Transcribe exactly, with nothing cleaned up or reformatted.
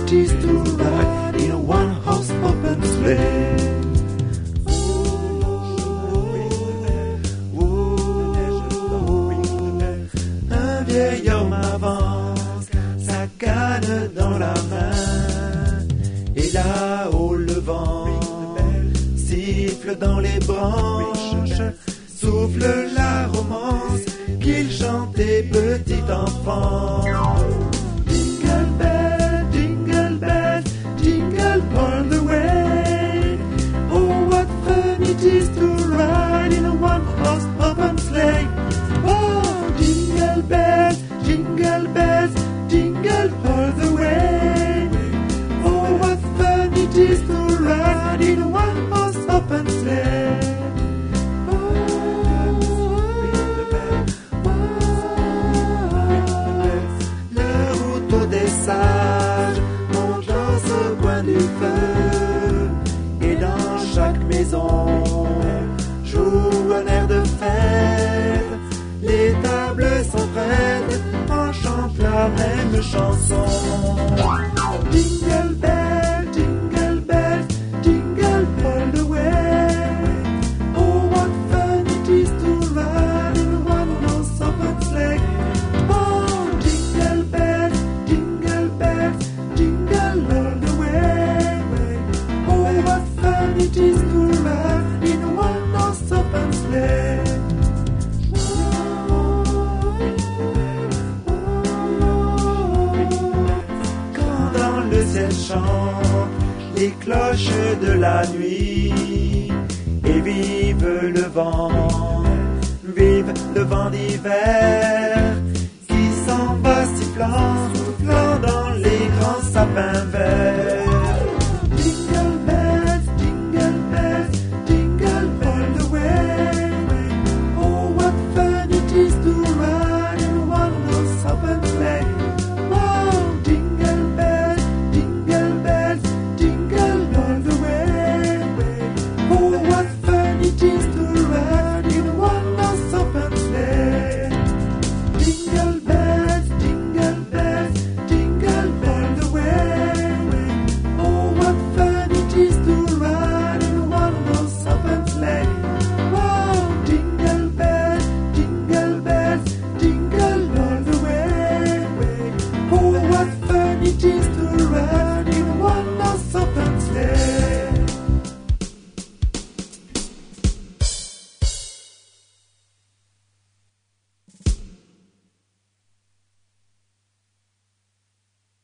it is to ride in a one-horse open sleigh. Un vieil homme avance, sa canne dans la main, et là-haut le vent siffle dans les branches, souffle la romance qu'il chantait petit enfant. Jingle bell, jingle bell, jingle all the way. Oh, what fun it is to ride in a one-horse open sleigh. Oh, jingle bells, jingle bells, jingle all the way. Oh, what fun it is to ride in a one-horse open sleigh. Sage, monte dans ce coin du feu, et dans chaque maison joue un air de fête. Les tables sont prêtes, on chante la même chanson. Jingle bell, jingle bell, jingle all the way. Oh, what fun it is to ride in a one-horse open sleigh. Oh, jingle bell, jingle bells, jingle all the way. Oh, what fun it is to ride in a one-horse open sleigh. Quand dans le ciel chantent les cloches de la nuit, et vive le vent, vive le vent d'hiver.